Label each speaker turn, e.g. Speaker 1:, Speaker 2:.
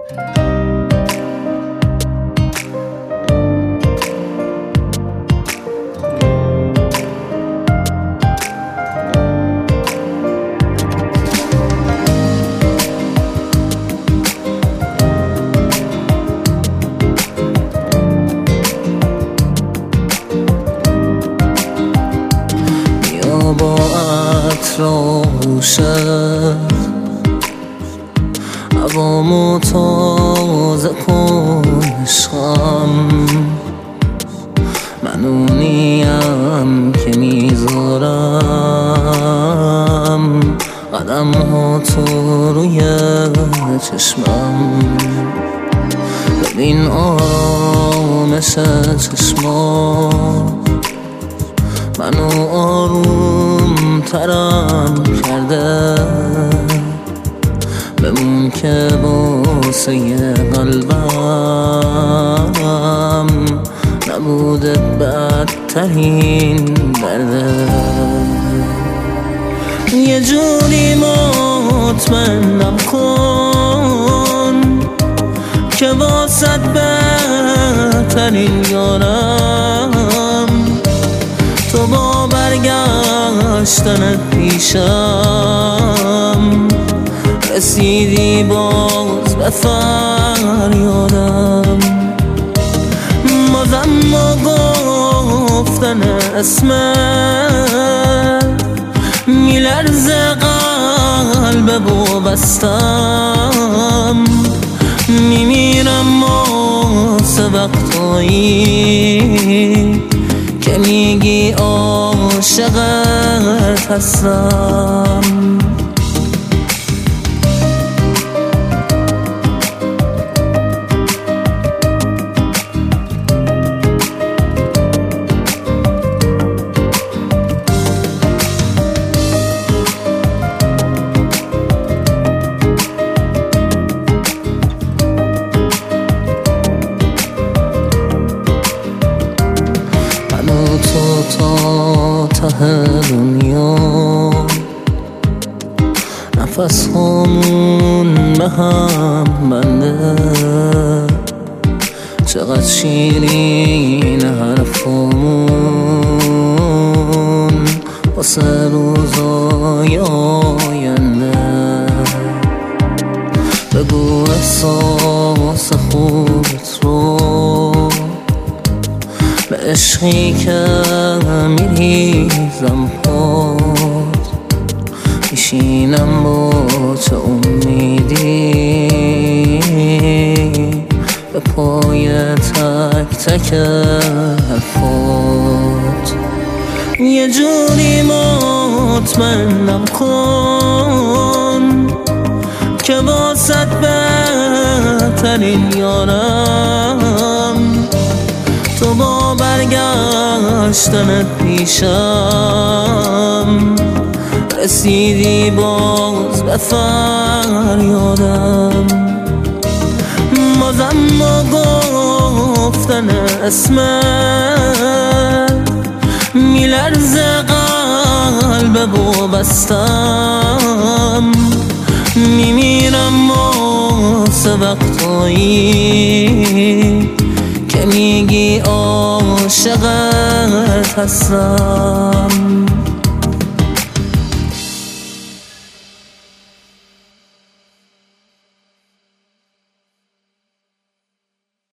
Speaker 1: با عطر آغوشت هوامو تازه کن عشقم، من اونیم که میذارم قدم ها تو روی چشمم. ببین آرامش چشما منو آروم ترم کرده، بمون که واسه قلبم نبوده بدترین درده. یه جوری مطمئنم کن که واسه بهترین یارم، تو با برگشتنت پیشم رسیدی باز به فریادم. بازم با گفتن اسمت میلرزه قلب بستم، میمیرم واسه وقتایی که میگی عاشقت هستم. تو تا ته دنیا نفس هامون به هم بنده، چقدر شیرین حرفامون واسه روزای آینده. بگو احساس خوبت رو به عشقی که میریزم پاد، میشینم با چه امیدی به پای تک تک حرفات. یه جوری مطمئنم کن که واسه بهترین یارم، تو با برگشتنت پیشم رسیدی باز به فریادم. بازم با گفتن اسمت میلرزه قلب بستم، میمیرم واسه وقتایی که میگی عاشقت هستم.